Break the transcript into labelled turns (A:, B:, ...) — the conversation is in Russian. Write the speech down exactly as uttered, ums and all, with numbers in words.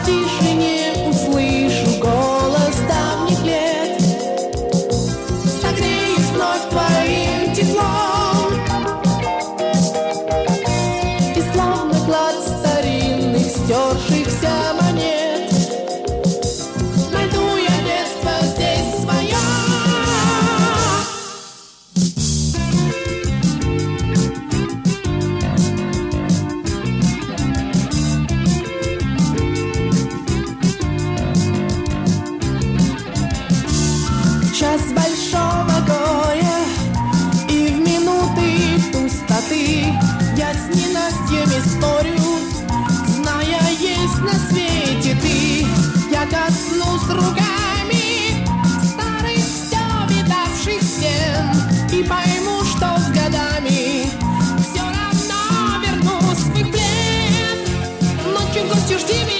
A: тишине услышу голос давних лет. Согреюсь вновь твоим теплом, и словно клад старинных стершихся монет найду я детство здесь свое. В час большого горя и в минуты пустоты я с ненастьями спорю, зная, есть на свете ты. Я коснусь руками старых все видавших стен и пойму, что с годами все равно вернусь в их плен. Ночью гостью жди меня.